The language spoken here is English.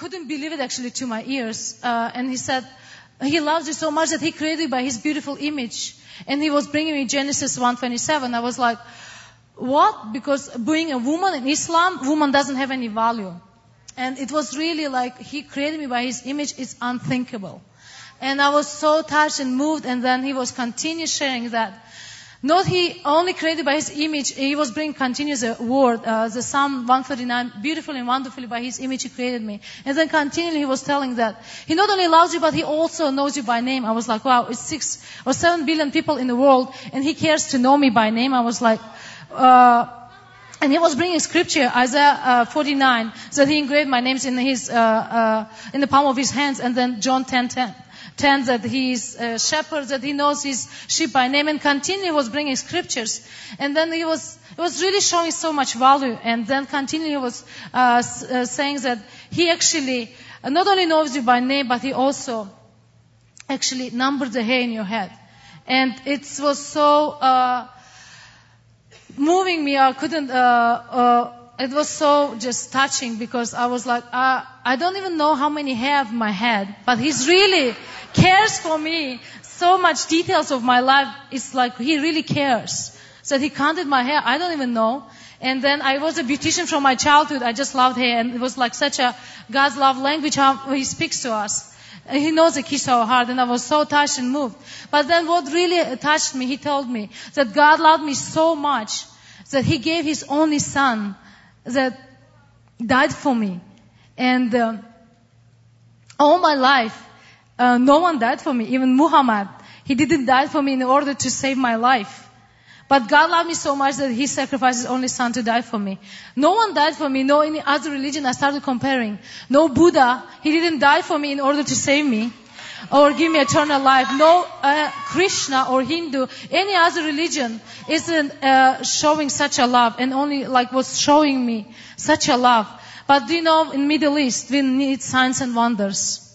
couldn't believe it actually to my ears. And he said, he loves you so much that he created you by his beautiful image. And he was bringing me Genesis 1:27. I was like, what? Because being a woman in Islam, woman doesn't have any value. And it was really like, he created me by his image. It's unthinkable. And I was so touched and moved. And then he was continuous sharing that. Not he only created by his image, he was bringing continuous word, the Psalm 139, beautifully and wonderfully by his image he created me. And then continually he was telling that he not only loves you, but he also knows you by name. I was like, wow, it's 6 or 7 billion people in the world, and he cares to know me by name. I was like, and he was bringing scripture, Isaiah 49, that he engraved my names in his, in the palm of his hands, and then John 10:10. That he is a shepherd, that he knows his sheep by name, and continually was bringing scriptures. And then it was really showing so much value. And then continually was saying that he actually not only knows you by name, but he also actually numbered the hair in your head. And it was so moving me. I couldn't. It was so just touching, because I was like, I don't even know how many hair I have in my head, but he's really cares for me. So much details of my life. It's like he really cares. So he counted my hair. I don't even know. And then I was a beautician from my childhood. I just loved hair. And it was like such a God's love language how he speaks to us. And he knows the keys to our heart. And I was so touched and moved. But then what really touched me, he told me that God loved me so much that he gave his only son that died for me. And all my life, no one died for me. Even Muhammad, he didn't die for me in order to save my life. But God loved me so much that he sacrificed his only son to die for me. No one died for me. No any other religion. I started comparing. No Buddha, he didn't die for me in order to save me or give me eternal life. No Krishna or Hindu, any other religion isn't showing such a love, and only like was showing me such a love. But do you know, in Middle East, we need signs and wonders.